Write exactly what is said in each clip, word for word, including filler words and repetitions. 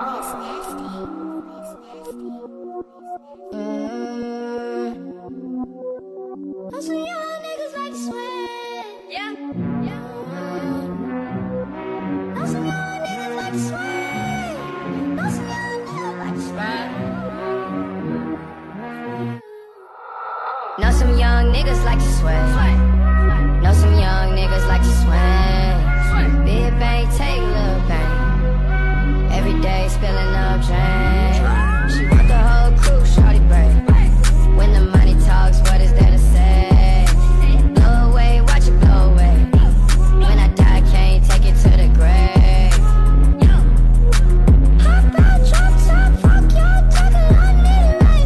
Know some young niggas like to sweat. Know some young niggas like to swing. Big bang, take little bang. Every day spilling up drain. She want the whole crew, shawty break. When the money talks, what is there to say? Blow away, watch it blow away. When I die, can't take it to the grave. Hop out, drop top, fuck y'all talking, I need it right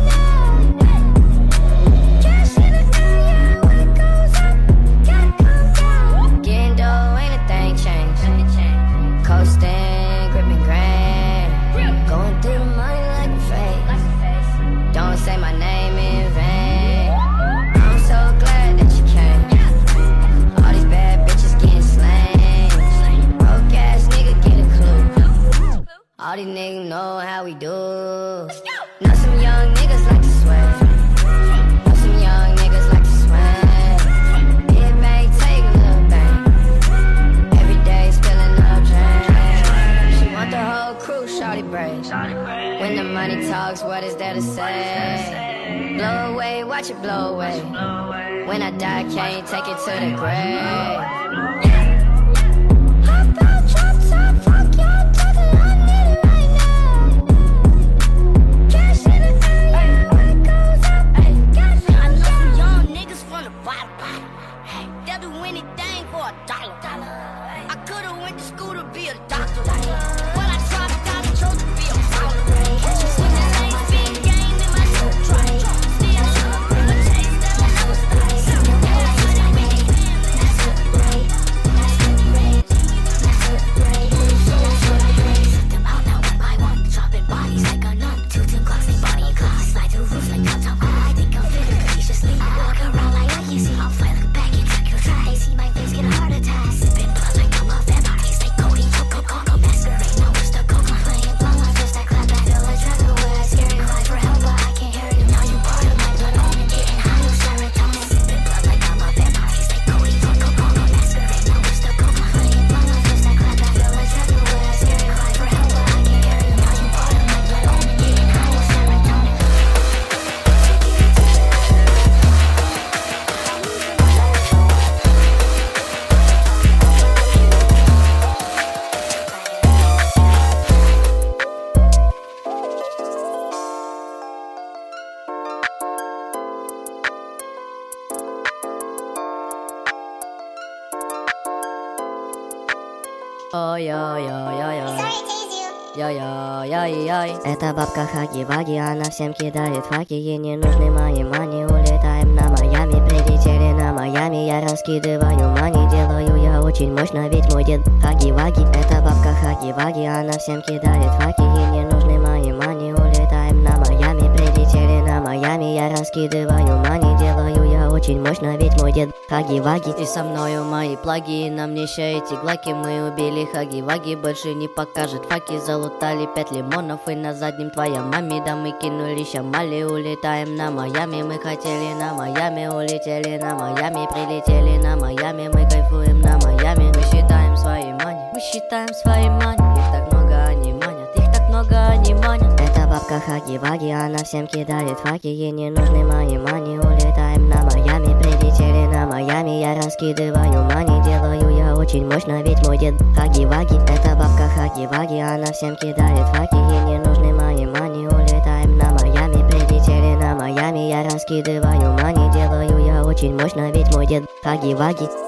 now. Cash in the area, when it goes up, gotta come down. Getting dough, ain't a thing changed. Coasting, gripping grand. Going through the money like a fake. Don't say my name in vain. I'm so glad that you came. All these bad bitches getting slain. Broke ass nigga, get a clue. All these niggas know how we do. Know some young niggas like to sweat. Know some young niggas like to swing. Big bang, take a little bang. Every day spilling up drain. She want the whole crew, shawty break. When the money talks, what is there to say? Blow away, watch it blow away. When I die, can't take it to the grave. Hop out, drop top, fuck y'all talking, I need it right now. Cash in the area, when it goes up, gotta come I know some down. young niggas from the bottom. Hey, they'll do anything for a dollar. I could've went to school to be a doctor, but I dropped out and chose to be a baller. When the same big game in my soul drop, still but chase that I never stop. Them out now one by one, dropping bodies like a nun. Two ten clocks, they body clocks. Slide to the roof like uptown. I think I'm feeling capriciously. I walk around like I can see. I'm fly like a back in Tokyo. Try. They see my face, get a heart attack. Sipping blood like I'm a vampire. Taste like codeine, coco, coco. Masquerade, no, it's the coco. Playing blood, my first that clap back. Feel like travel where I scary cry for help, but I can't hear it. Now you part of my blood, omen. Getting high, no serotonin. Sipping blood like I'm a vampire. Taste like codeine, coco, coco. Masquerade, no, it's the coco. Playing blood, my first that clap back. Feel like travel where I scary cry for help, but I can't hear it. Now you part of my blood, omen. Getting high, no serotonin. Ой-ой-ой-ой-ой. Йой-йой-йой-йой. Это бабка Хаги-Ваги, она всем кидает факи. Ей не нужны мои мани, улетаем на Майами. Прилетели на Майами, я раскидываю мани. Делаю я очень мощно, ведь мой дед Хаги-Ваги. Это бабка Хаги-Ваги, она всем кидает факи. Ей не нужны мои мани, улетаем на Майами. Прилетели на Майами, я раскидываю мани. Делаю я очень мощно, ведь мой дед Хаги-Ваги. И со мною мои плаги, на мне ща эти глаки. Мы убили Хаги-Ваги, больше не покажет факи. Залутали пять лимонов и на заднем твоя маме. Да мы кинули щамали, улетаем на Майами. Мы хотели на Майами, улетели на Майами. Прилетели на Майами, мы кайфуем на Майами. Мы считаем свои мани, мы считаем свои мани. Их так много, они манят, их так много, они манят. Это бабка Хаги-Ваги, она всем кидает факи. Ей не нужны мои мани, улетаем на Майами. Прилетели на Майами, я раскидываю мани. Делаю я очень мощно, ведь мой дед Хаги-Ваги. Это бабка Хаги-Ваги, она всем кидает факи. Ей не нужны мои мани, улетаем на Майами. Прилетели на Майами, я раскидываю мани. Делаю я очень мощно, ведь мой дед Хаги-Ваги.